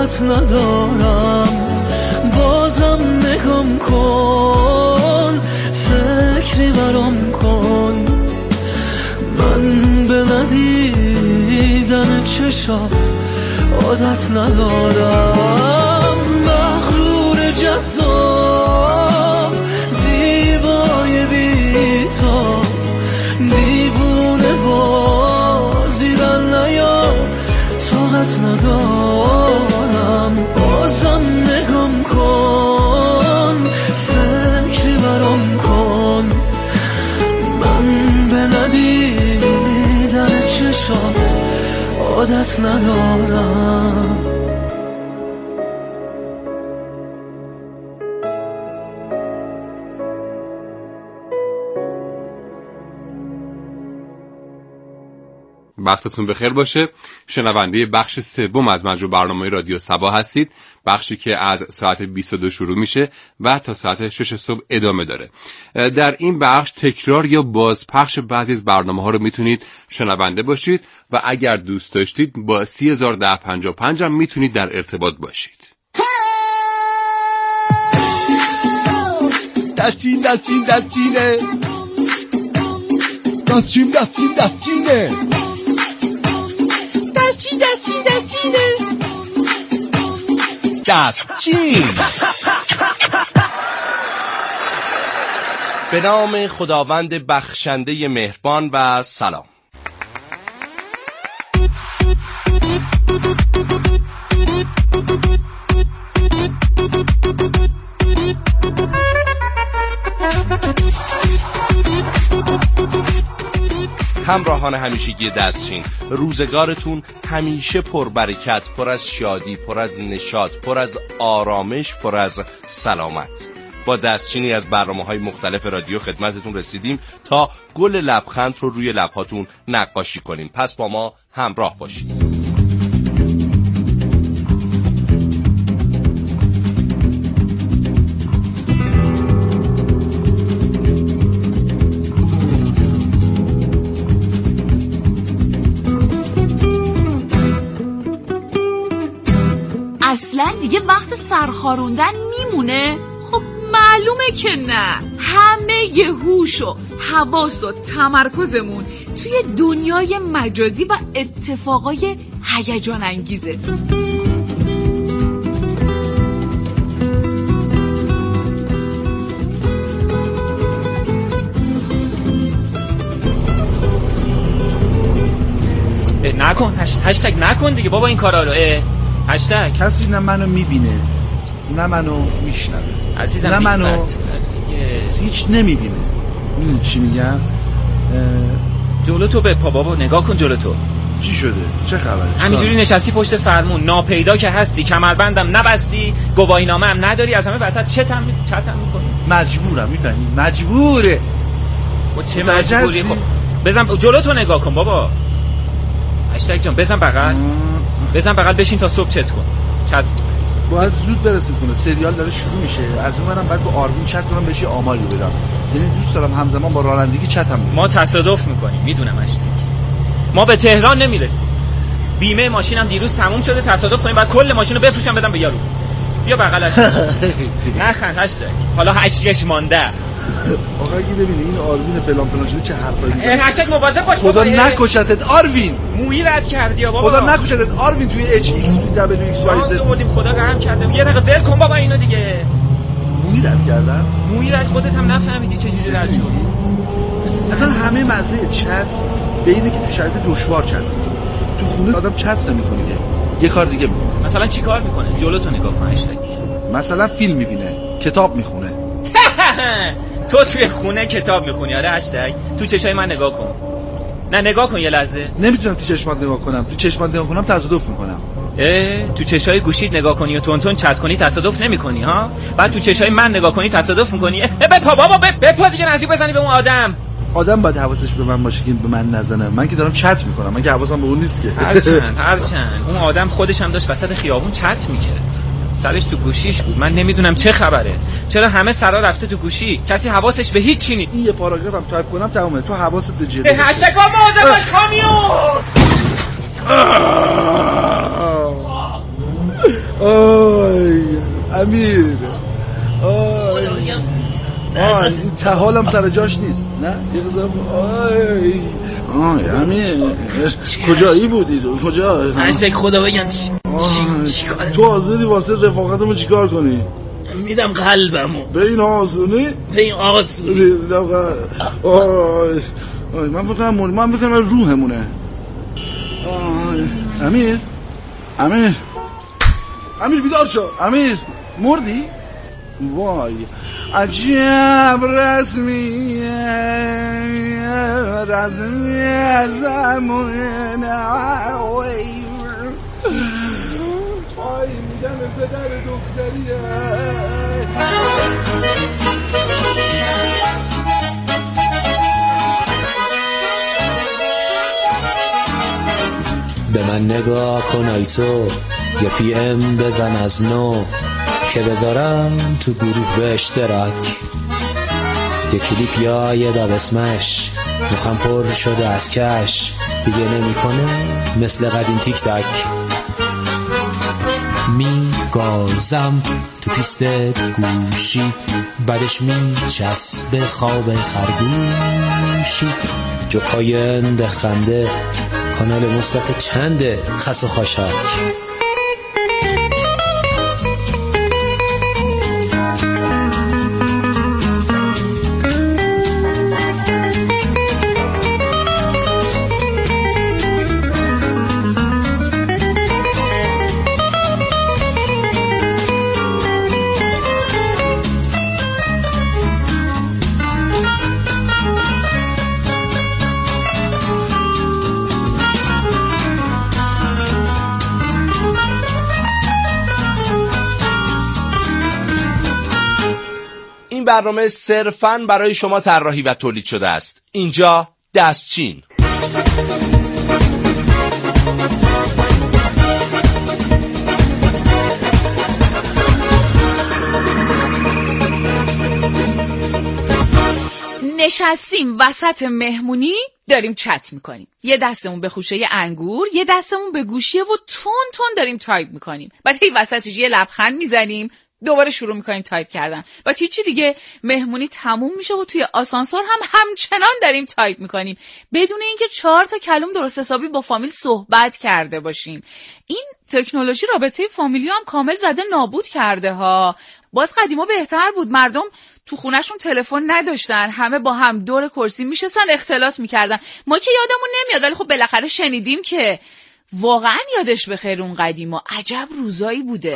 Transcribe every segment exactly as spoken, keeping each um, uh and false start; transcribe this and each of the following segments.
طاقت ندارم، بازم نگام کن، فکری برام کن. من به ندیدن چشات عادت ندارم، مغرور جذاب زیبای بی تو، دیوونه بازیدن نیا طاقت ندارم. بازم نگام کن، فکری برام کن. من به ندیدن چشات عادت ندارم. وقتتون بخیر باشه. شنونده بخش سوم از مجموع برنامه رادیو صبا هستید، بخشی که از ساعت بیست و دو شروع میشه و تا ساعت شش صبح ادامه داره. در این بخش تکرار یا بازپخش بعضی از برنامه ها رو میتونید شنونده باشید و اگر دوست داشتید با سی هزار ده پنجاه و پنج هم میتونید در ارتباط باشید. دستچین دستچین دستچینه دستچین دستچین دستچینه دستچین دستچین دستچینه دستچین. به نام خداوند بخشنده مهربان و سلام. همراهان همیشگی دستچین، روزگارتون همیشه پر برکت، پر از شادی، پر از نشاط، پر از آرامش، پر از سلامت. با دستچینی از برنامه‌های مختلف رادیو خدمتتون رسیدیم تا گل لبخند رو روی لب‌هاتون نقاشی کنیم. پس با ما همراه باشید. اصلا دیگه وقت سرخاروندن میمونه؟ خب معلومه که نه. همه ی هوش و حواس و تمرکزمون توی دنیای مجازی و اتفاقای هیجان انگیزه. نکن هشتگ نکن دیگه بابا این کارا رو. هشتگ کسی نه منو میبینه نه منو میشنوه عزیزم، نه منو هیچ نمیبینه. میدونی چی میگم؟ جلو تو به پا بابا نگاه کن جلو تو. چی شده؟ چه خبره؟ همینجوری نشستی پشت فرمون، ناپیدا که هستی، کمربندم نبستی، گواهینامه هم نداری، از همه بدتر چتم چتم میکنی. مجبورم، میفهمی؟ مجبوره. و چه مجبوری؟ خب بزن جلو تو نگاه کن بابا. هشتگ جان بزن بغل بزن بغل بشین تا صبح چت کن. چت باید زود برسیم کنه، سریال داره شروع میشه. از اون منم باید با آروین چت کنم، بهش آمالی بدم. یعنی دوست دارم همزمان با رانندگی چتم. ما تصادف میکنیم میدونم هشتگ. ما به تهران نمیرسیم. بیمه ماشینم دیروز تموم شده، تصادف کنیم بعد کل ماشینو بفروشم بدم به یارو. بیا بغلش. نخند هشتگ. حالا هشتگش مانده. آقا اگه ببینی این آروین فلان فلان شده چه حرفایی میزنه. هشتگ مواظب باش خدا نکشتت آروین. مویی رد کردی بابا. خدا نکشتت آروین توی اچ ایکس توی دبلیو ایکس وای زد. آوردیم خدا رحم کرده. یه دقیقه ول کن بابا اینو دیگه. مویی رد کردن؟ مویی رد خودت هم نفهمیدی چه جوری رد شد. اصلا همه مزه چت به اینه که تو شرایط دشوار چت کنی. تو خونه آدم چت نمی‌کنه که یه کار دیگه می‌کنه. مثلا چی کار می‌کنه؟ جلو تو نگاه کن هشتگ. مثلا فیلم می‌بینه، کتاب می‌خونه. تو توی خونه کتاب میخونی؟ آره هشتگ. تو چشای من نگاه کن. نه نگاه کن یه لحظه. نمیتونم تو چشمات نگاه کنم. تو چشمات نگاه کنم تصادف میکنم. اه تو چشای گوشیت نگاه کنی و تون تون چت کنی تصادف نمیکنی ها؟ بعد تو چشای من نگاه کنی تصادف میکنی. بپا بابا بپا دیگه، نزدیک بزنی به اون آدم. آدم باید حواسش به من باشه که به من نزنه. من که دارم چت میکنم، من که حواسم به اون نیست که. هرچند هرچند اون آدم خودش هم داشت وسط خیابون چت میکرد، سرش تو گوشیش بود. من نمیدونم چه خبره، چرا همه سرا رفته تو گوشی، کسی حواسش به هیچ چی نیست. این یه پاراگرافم تایپ کنم تمومه. تو حواست به جلو. هشتگ مواظب باش کامیون. آی امیر آی آی این تحالم سر جاش نیست نه یه قضا آی آی امیر کجایی بودی تو کجا هشتگ خدا بگم چی چی کاره تو حاضری واسه رفاقتمو چیکار کنی میدم قلبمو به این آسونی به این آسونی آی آی من فکر کنم من فکر کنم روحمونه آی امیر امیر امیر بیدار شو امیر مردی وای عجب رسمیه رسمیه زمونه وای وای میگم پدر دختریه به من نگاه کن ای تو یه پی ام بزن از نو که بذارم تو گروه به اشتراک یه کلیپ یا یه داب اسمش مخم پر شده از کش دیگه نمی کنه مثل قدیم تیک تاک می گازم تو پیست گوشی بعدش می چسبه خواب خرگوشی جوکای اند خنده کانال مثبت چنده خس و خاشاک برنامه صرفاً برای شما طراحی و تولید شده است. اینجا دستچین. نشستیم وسط مهمونی داریم چت میکنیم. یه دستمون به خوشه انگور، یه دستمون به گوشیه و تون تون داریم تایپ میکنیم. بعد هی وسطش یه لبخند میزنیم، دوباره شروع میکنیم تایپ کردن. و هیچی دیگه مهمونی تموم میشه و توی آسانسور هم همچنان داریم تایپ میکنیم بدون اینکه چهار تا کلم درست حسابی با فامیل صحبت کرده باشیم. این تکنولوژی رابطه فامیلی هم کامل زده نابود کرده ها. باز قدیما بهتر بود، مردم تو خونهشون تلفن نداشتن، همه با هم دور کرسی میشستن اختلاط میکردن. ما که یادمون نمیاد ولی خب بالاخره شنیدیم که واقعا یادش بخیر اون قدیما عجب روزایی بوده.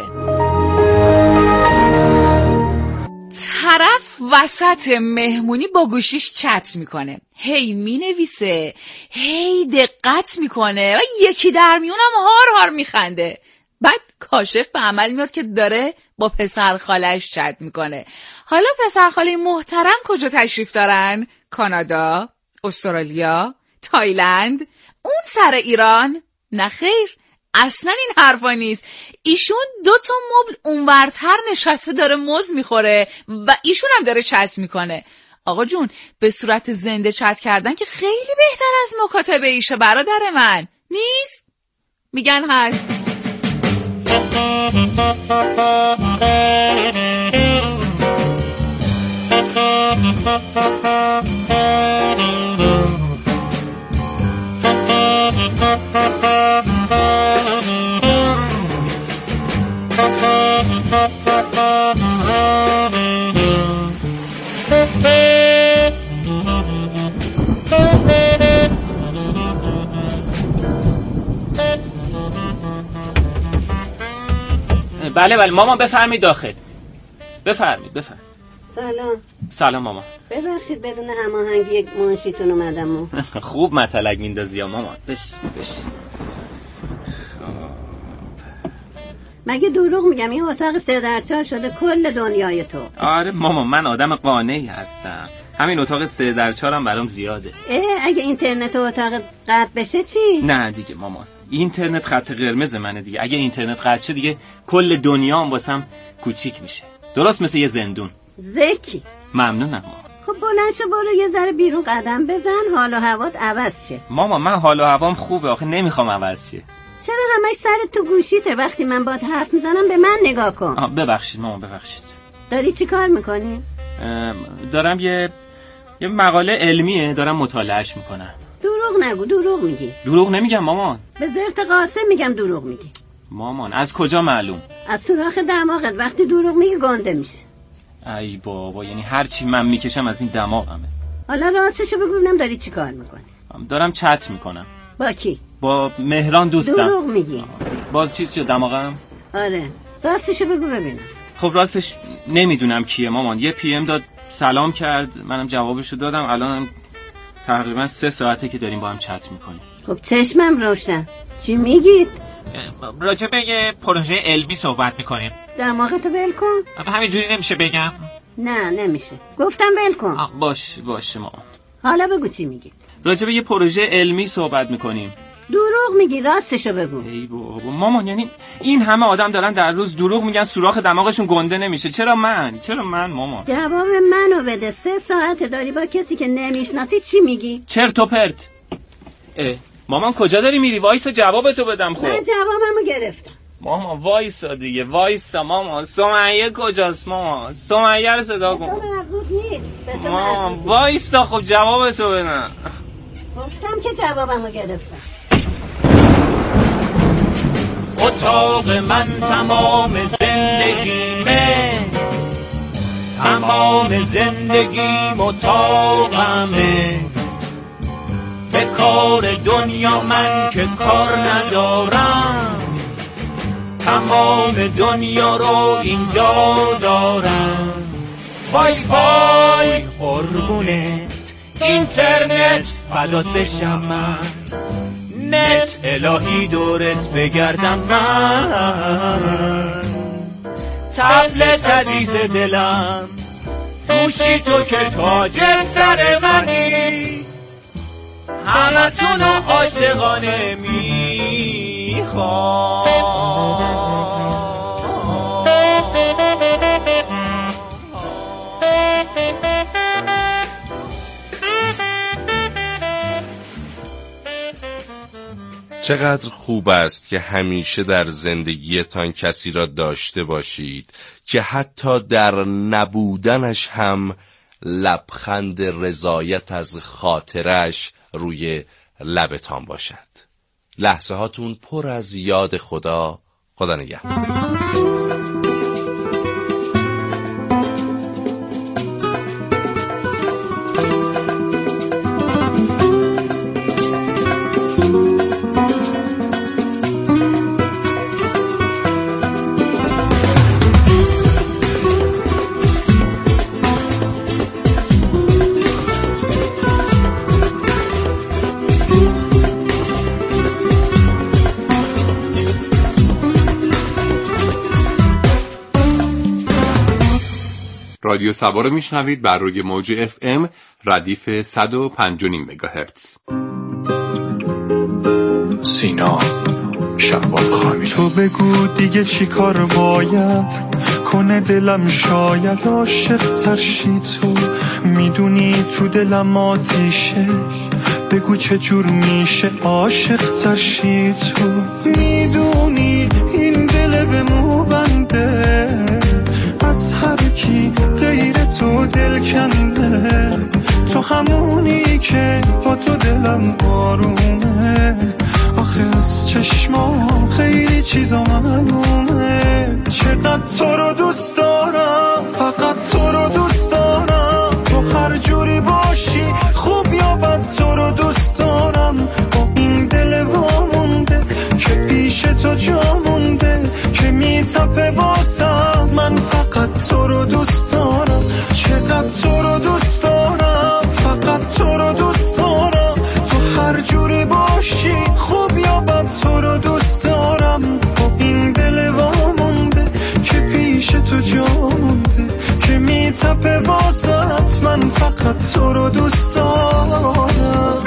طرف وسط مهمونی با گوشیش چت میکنه، هی مینویسه، هی دقت میکنه و یکی در میونم هار هار میخنده. بعد کاشف به عمل میاد که داره با پسر خالش چت میکنه. حالا پسر خاله محترم کجا تشریف دارن؟ کانادا، استرالیا، تایلند، اون سر ایران؟ نه خیر، اصلا این حرفا نیست. ایشون دو تا مبل اونورتر نشسته داره موز میخوره و ایشون هم داره چت میکنه. آقا جون به صورت زنده چت کردن که خیلی بهتر از مکاتبه ایشه برادر من نیست؟ میگن هست. بله بله مامان بفرمایید داخل. بفرمایید بفرمایید. سلام. سلام مامان. ببخشید بدون هماهنگی یک منشیتون اومدم. خوب مطلق میندازی یا مامان. بش بش. مگه دروغ میگم این اتاق سه در چهار شده کل دنیای تو؟ آره مامان من آدم قانعی هستم. همین اتاق سه در چهارم برام زیاده. اه اگه اینترنت اتاق قطع بشه چی؟ نه دیگه مامان. اینترنت خط قرمز منه دیگه. اگه اینترنت قطع شه دیگه کل دنیا هم واسم کوچیک میشه. درست مثل یه زندون. زکی. ممنونم مامان. خب بلند شو برو یه ذره بیرون قدم بزن حال و هوات عوض شه. مامان من حال و هوام خوبه آخه نمیخوام عوض شه. چرا همش سرت تو گوشیته، وقتی من باهات حرف میزنم به من نگاه کن. آه ببخشید مامان ببخشید. داری چی کار میکنی؟ دارم یه یه مقاله علمیه دارم مطالعهش میکنم. دروغ نگو، دروغ میگی. دروغ نمیگم مامان. به زرت قاسم میگم دروغ میگی. مامان از کجا معلوم؟ از سوراخ دماغت، وقتی دروغ میگی گنده میشه. ای بابا، یعنی هر چی من میکشم از این دماغمه. حالا راستشو بگو ببینم داری چی کار میکنی؟ دارم چت میکنم. با کی؟ با مهران دوستم. دروغ میگی. باز چیز شد دماغم؟ آره راستشو بگو ببینم. خب راستش نمیدونم کیه مامان. یه پی ام داد سلام کرد، منم جوابشو دادم. الان تقریبا سه ساعته که داریم با هم چت میکنیم. خب چشمم روشن. چی میگید؟ راجع به یه پروژه علمی صحبت میکنیم. دماغتو ول کن. همینجوری نمیشه بگم؟ نه نمیشه، گفتم ول کن. باش باشه مامان. حالا بگو چی میگی؟ راجع به یه پروژه علمی صحبت میکنیم. دروغ میگی، راستشو بگو. ای بابا مامان، یعنی این همه آدم دارن در روز دروغ میگن سوراخ دماغشون گنده نمیشه، چرا من؟ چرا من مامان؟ جواب منو بده. سه ساعت داری با کسی که نمیشناسی چی میگی؟ چرت و پرت. اه مامان کجا داری میری؟ وایسا جوابتو بدم. خب من جوابمو گرفتم. مامان وایسا دیگه، وایسا مامان. سمیه کجاست مامان؟ سمیه رو صدا کن. به تو مربوط نیست. به تو مامان وایسا خب جوابتو بدم. گفتم که جوابمو گرفتم. اتاق من تمام زندگیمه، تمام زندگیم اتاقمه. به کار دنیا من که کار ندارم، تمام دنیا رو اینجا دارم. وای وای قربونت، اینترنت فدات بشم من، نت الهی دورت بگردم من. طفلت عزیز دلم، گوشی تو که تاج سر منی، همه تونو عاشقانه میخوام. چقدر خوب است که همیشه در زندگیتان کسی را داشته باشید که حتی در نبودنش هم لبخند رضایت از خاطرش روی لبتان باشد. لحظه هاتون پر از یاد خدا. خدا نگهدار. رادیو سبا رو میشنوید بر روی موج اف ام ردیف صد و پنج و نیم مگاهرتز. سینا شهبال خانی. تو بگو دیگه چی کار باید کنه دلم، شاید عاشق ترشی. تو میدونی تو دلم آتیشه، بگو چه جور میشه عاشق ترشی. تو میدونی این دل به مو بنده، از هر کی غیر تو دل کنده. تو همونی که با تو دلم آرومه، آخه از چشما خیلی چیزا معلومه. چقدر تو رو دوست دارم، فقط تو رو دوست دارم. تو هر جوری باشی خوب یا بد، تو رو دوست دارم. با این دل وامونده که پیش تو جا مونده، که میتپه واسم. من فقط تو رو دوست دارم. چقدر تو رو دوست دارم، فقط تو رو دوست دارم. تو هر جوری باشی خوب یا بد، تو رو دوست دارم. با این دل وامونده که پیش تو جا مونده، که میتپه واسط. من فقط تو رو دوست دارم.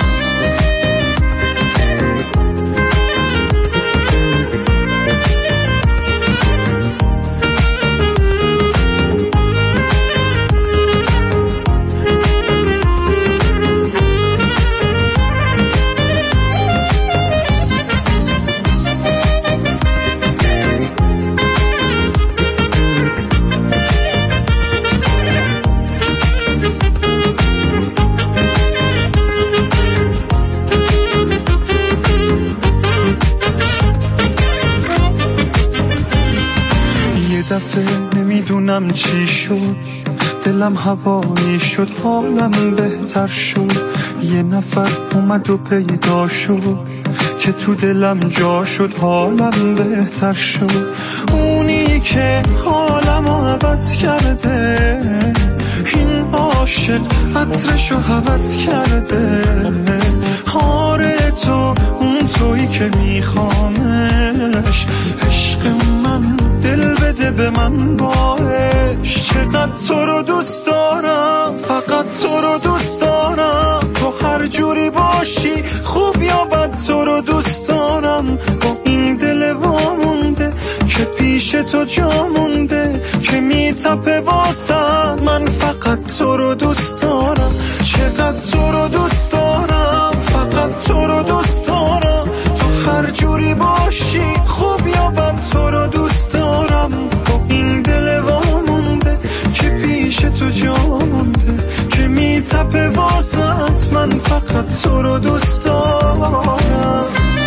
دفعه نمیدونم چی شد، دلم هوایی شد، حالم بهتر شد. یه نفر اومد و پیدا شد که تو دلم جا شد، حالم بهتر شد. اونی که حالم عوض کرده، این عاشق عطرشو حوض کرده. آره تو اون تویی که میخوامش، عشق من دل بده به من باش. چقدر تو رو دوست دارم، فقط تو رو دوست دارم. تو هر جوری باشی خوب یا بد تو رو دوست دارم. با این دل وامونده که پیش تو جا مونده، که میتپه واسم، من فقط تو رو دوست دارم. چقدر تو رو دوست دارم، فقط تو رو دوست دارم. تو هر جوری باشی خوب یا بد تو رو دوست دارم. با این دل وامونده که پیش تو جا مونده، که میتپه واسط، من فقط تو رو دوست دارم.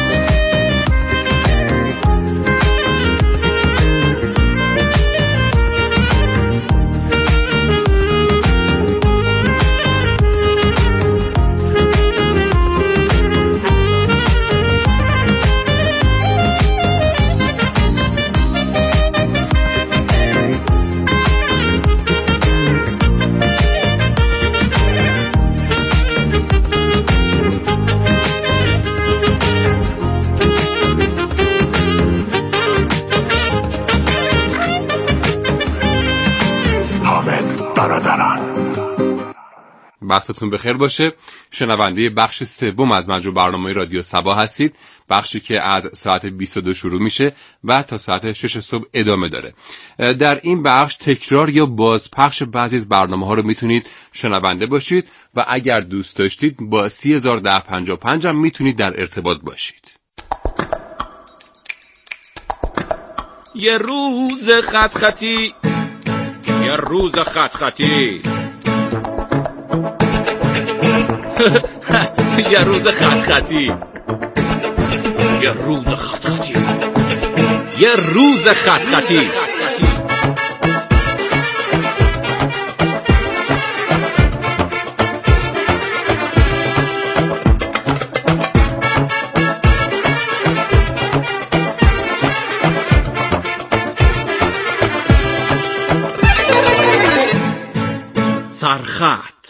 وقتتون بخیر باشه. شنونده بخش سوم از مجموع برنامه رادیو صبا هستید، بخشی که از ساعت بیست و دو شروع میشه و تا ساعت شش صبح ادامه داره. در این بخش تکرار یا بازپخش بعضی از برنامه ها رو میتونید شنونده باشید و اگر دوست داشتید با سی هزار ده پنجاه و پنج هم میتونید در ارتباط باشید. یه روز خط خطی، یه روز خط خطی یه روز خط خطی یه روز خط خطی یه روز خط خطی سرخط.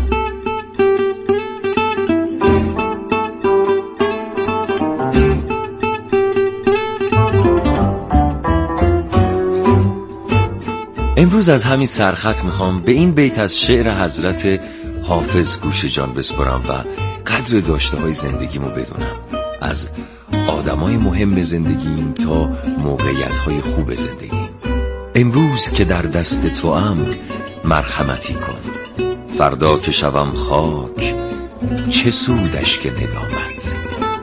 امروز از همین سرخط میخوام به این بیت از شعر حضرت حافظ گوش جان بسپارم و قدر داشته های زندگیمو بدونم، از آدمای مهم زندگیم تا موقعیت های خوب زندگیم. امروز که در دست توام مرحمتی کن، فردا که شوم خاک چه سودش که ندامت.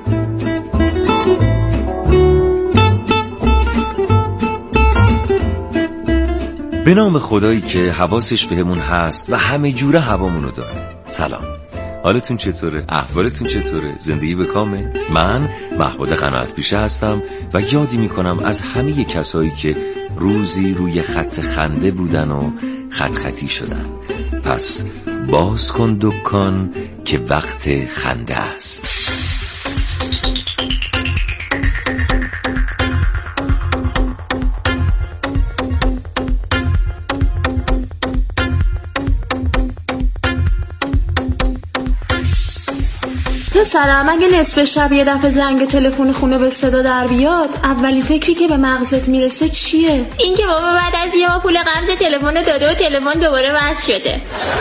به نام خدایی که حواسش بهمون هست و همه جوره هوامونو داره. سلام، حالتون چطوره؟ احوالتون چطوره؟ زندگی به کامه؟ من محمود قناعت پیشه هستم و یادی میکنم از همه کسایی که روزی روی خط خنده بودن و خط خطی شدن. پس باز کن دکان که وقت خنده است. پسرم اگه نصف شب یه دفعه زنگ تلفن خونه به صدا در بیاد، اولی فکری که به مغزت میرسه چیه؟ این که بابا بعد از یه ما پول قرض تلفن داده و تلفن دوباره وصل شده.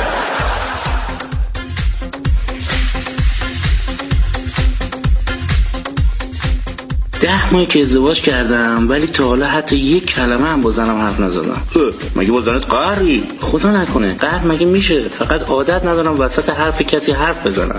ده ماهی که ازدواج کردم ولی تا حالا حتی یک کلمه هم با زنم حرف نزدم. مگه با زنت قهری؟ خدا نکنه قهر مگه میشه؟ فقط عادت ندارم وسط حرف کسی حرف بزنم.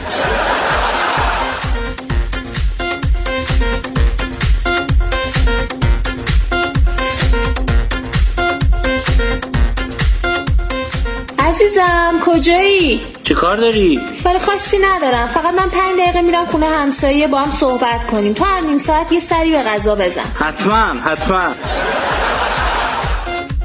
عزیزم کجایی؟ چه کار داری؟ برای خواستی ندارم، فقط من پنج دقیقه میرم خونه همسایه با هم صحبت کنیم. تو هر نیم ساعت یه سری به غذا بزن. حتما حتما.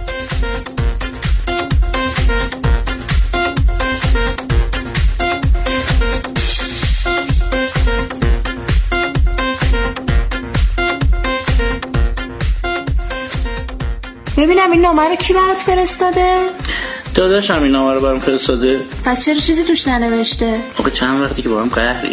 ببینم این نامه رو کی برات فرستاده؟ داداشم این نامه رو برام فرستاده. پس چرا چیزی توش ننوشته؟ آخه چند وقتی که با هم قهری.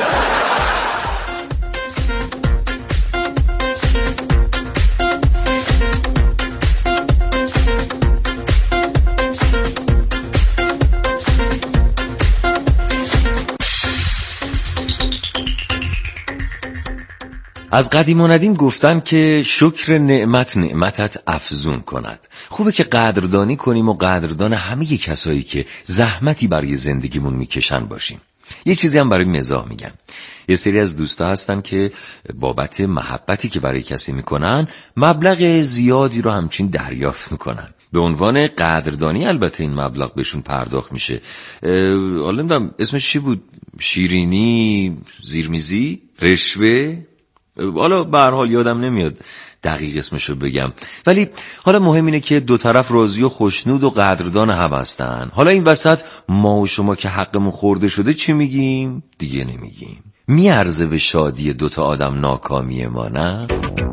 از قدیم و ندیم گفتن که شکر نعمت نعمتت افزون کند. خوبه که قدردانی کنیم و قدردان همه کسایی که زحمتی برای زندگیمون میکشن باشیم. یه چیزی هم برای مزاح میگم. یه سری از دوستا هستن که بابت محبتی که برای کسی میکنن مبلغ زیادی رو همچین دریافت میکنن. به عنوان قدردانی البته این مبلغ بهشون پرداخت میشه. حالا نمیدونم اسمش چی بود؟ شیرینی، زیرمیزی، رشوه؟ حالا به هر حال یادم نمیاد دقیق اسمشو بگم، ولی حالا مهم اینه که دو طرف راضی و خوشنود و قدردان هم هستن. حالا این وسط ما و شما که حقمون خورده شده چی میگیم؟ دیگه نمیگیم. میارزه به شادی دوتا آدم ناکامی ما، نه؟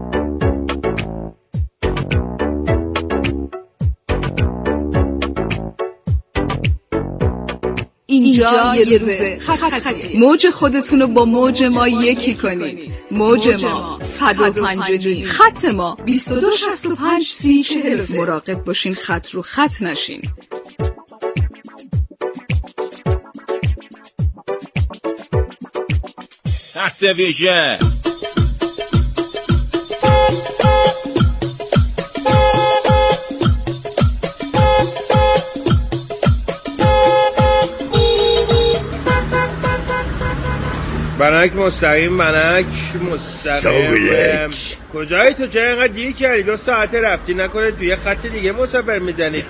اینجا یه روزه خط خطی. موج خودتون رو با موج ما یکی کنید. موج ما صد و پنج، خط ما بیست و دو شصت و پنج سی چهل. مراقب باشین خط رو خط نشین. خط ویژه منک مستقیم منک مستقیم. کجایی تو؟ چرا اینقدر دیر کردی؟ دو ساعته رفتی، نکنه توی یه خط دیگه مسافر میزنی؟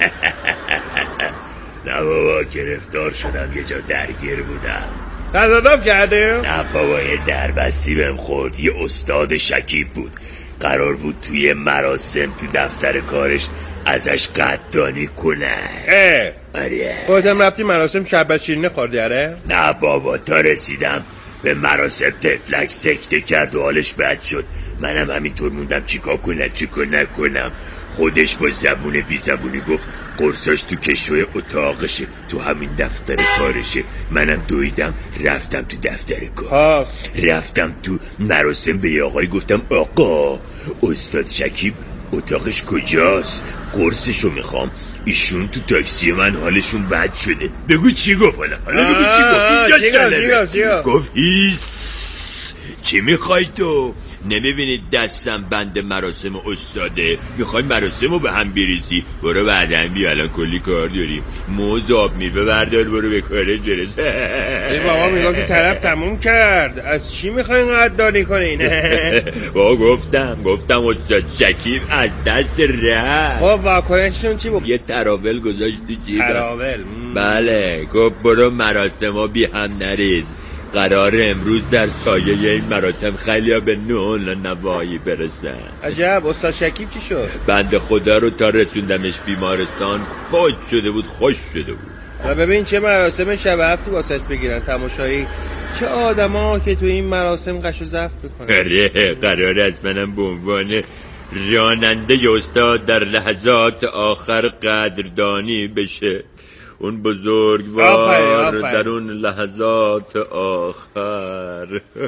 نه بابا گرفتار شدم، یه جا درگیر بودم. تصادف کرده؟ نه بابا یه دربستی بهم خورد. یه استاد شکیب بود، قرار بود توی مراسم تو دفتر کارش ازش قدردانی کنه. اه آره. خودم رفتی مراسم شربت شیرینی خوردی؟ آره؟ نه بابا تا رسیدم به مراسم تفلک سکته کرد و حالش بد شد. منم همینطور موندم چیکار کنم چیکار نکنم. خودش با زبون بی زبونی گفت قرصاش تو کشوی اتاقشه، تو همین دفتر کارشه. منم دویدم رفتم تو دفتر کار. رفتم تو مراسم به یه آقای گفتم آقا استاد شکیب اتاقش کجاست؟ قرصشو میخوام. ایشون تو تاکسی من حالشون بد شده. بگو چی گفت؟ حالا حالا بگو چی گفت؟ اینجا جالبه. گفت هیست. چی میخوای تو؟ نمیبینید دستم بند مراسم استاده؟ میخوای مراسم رو به هم بریزی؟ برو بعدم بیا، الان کلی کار داریم. موز آب میوه بردار برو به کارت برس. ای بابا میگم که طرف تموم کرد. از چی میخواین قدردانی کنین؟ بابا گفتم گفتم استاد شکیب از دست رفت. خب واکنششون چی بود؟ یه تراول گذاشت تو جیبم. تراول؟ بله گفت برو مراسم ها بی هم نریز. قرار امروز در سایه این مراسم خیلی ها به نون نوایی برسن. عجب. استاد شکیب چی شد؟ بنده خدا رو تا رسوندمش بیمارستان فوت شده بود، خوش شده بود. و ببین چه مراسم شب هفتی واسش بگیرن تماشایی. چه آدم ها که تو این مراسم قش و زفت بکنن. اره قرار از منم به عنوان راننده استاد در لحظات آخر قدردانی بشه. اون بزرگوار در اون لحظات آخر.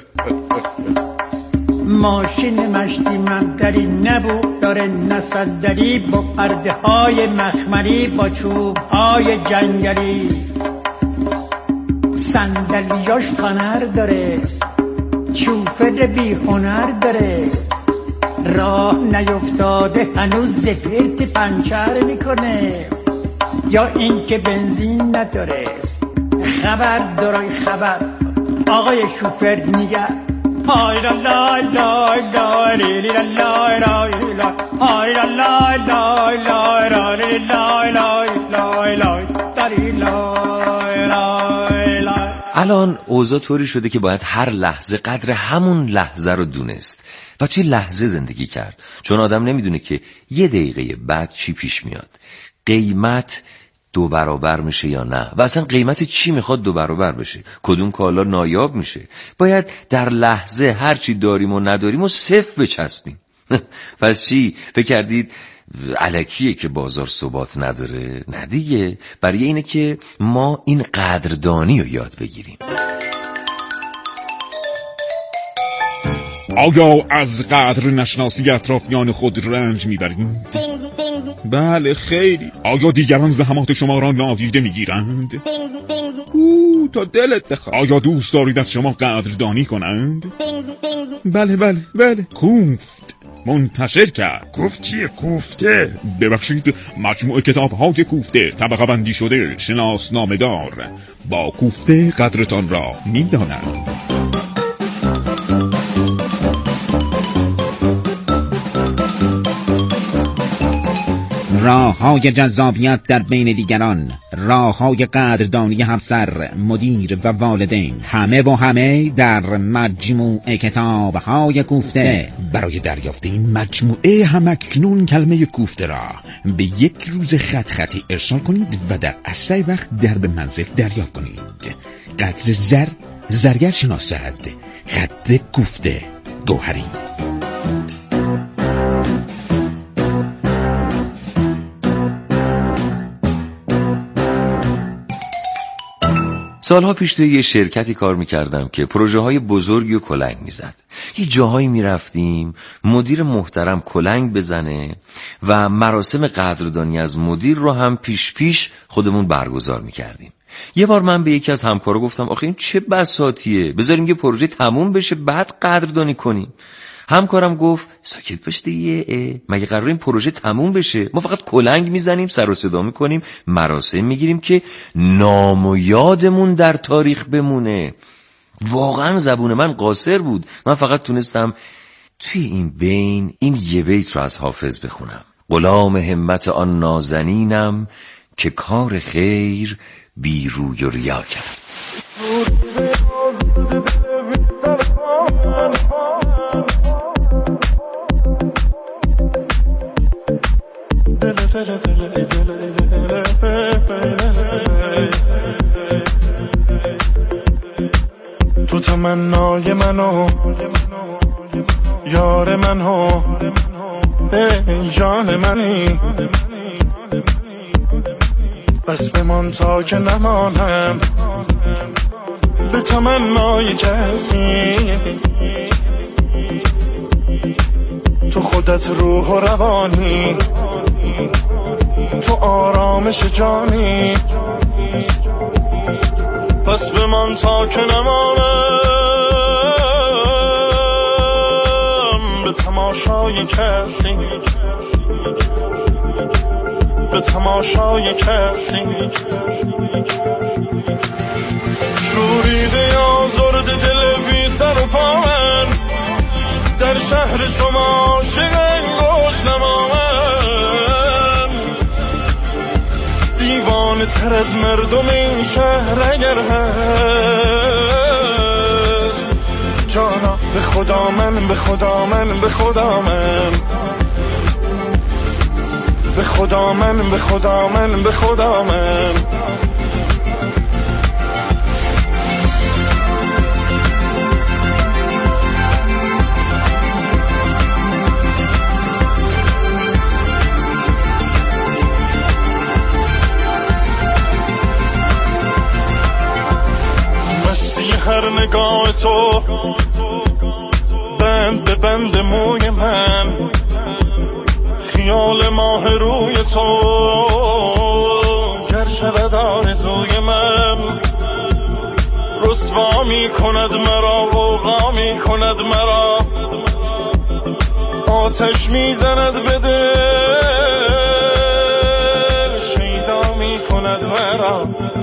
ماشین مشتی مبدری نبود داره نصدری با پرده های مخمری با چوب های جنگلی. صندلیاش فنر داره، شوفر بی هنر داره، راه نیفتاده هنوز زپرت پنچر میکنه. یا این که بنزین نداره. خبر دارای خبر آقای شوفر میگه های لا لا لا لا لی لا لا لا لا های لا لا لا لا لا لی لا لا لا لا لا. الان اوضاع طوری شده که باید هر لحظه قدر همون لحظه رو دونست و توی لحظه زندگی کرد، چون آدم نمیدونه که یه دقیقه بعد چی پیش میاد. قیمت دو برابر میشه یا نه، و اصلا قیمت چی میخواد دو برابر بشه، کدوم کالا نایاب میشه. باید در لحظه هر چی داریم و نداریم و صفر بچسبیم. پس چی فکر کردید الکیه که بازار ثبات نداره؟ نه دیگه، برای اینه که ما این قدردانی رو یاد بگیریم. آیا از قدر نشناسی اطرافیان خود رنج میبرید؟ بله خیلی. آیا دیگران زحمات شما را نادیده میگیرند؟ او تا دلت بخواد. آیا دوست دارید از شما قدردانی کنند؟ بله بله بله. کوفت منتشر کرد. کوفت چیه کوفته؟ ببخشید، مجموعه کتاب های کوفته طبقه بندی شده، شناسنامه دار. با کوفته قدرتان را میدانند. راه های جذابیت در بین دیگران، راه های قدردانی همسر، مدیر و والدین، همه و همه در مجموعه کتاب های کوفته. برای دریافت این مجموعه همکنون کلمه کوفته را به یک روز خط خطی ارسال کنید و در اسرع وقت در به منزل دریافت کنید. قدر زر زرگر شناسد، قدر کوفته گوهری. سالها پیش توی یه شرکتی کار میکردم که پروژه های بزرگی و کلنگ میزد. یه جاهایی میرفتیم مدیر محترم کلنگ بزنه و مراسم قدردانی از مدیر رو هم پیش پیش خودمون برگزار میکردیم. یه بار من به یکی از همکارا گفتم آخه این چه بساطیه، بذاریم یه پروژه تموم بشه بعد قدردانی کنیم. همکارم گفت ساکت باش دیگه، مگه قراره این پروژه تموم بشه؟ ما فقط کلنگ میزنیم، سر و صدا میکنیم، مراسم میگیریم که نام و یادمون در تاریخ بمونه. واقعا زبون من قاصر بود، من فقط تونستم توی این بین این یه بیت رو از حافظ بخونم: غلام همت آن نازنینم که کار خیر بی روی و ریا کرد. تو تمنای منو یار منو ای جان منی، بس بمان تا که نمانم به تمنای کسی. تو خودت روح و روانی، تو آرامش جانی، پس بمان تا که نمانم به تماشای کسی، به تماشای کسی. شوریده یا زرد دل بی سر و پا من، در شهر شما شنگوش نمامن. دیوانه تر از مردم این شهر اگر هست، جانا به خدا من، به خدا من، به خدا من، به خدا من، به خدا من، به خدا من. هر نگاه تو بند به بند موی من، خیال ماه روی تو گر شود آرزوی من. رسوا می کند مرا، غوغا می کند مرا، آتش می زند به دل، شیدا می کند مرا.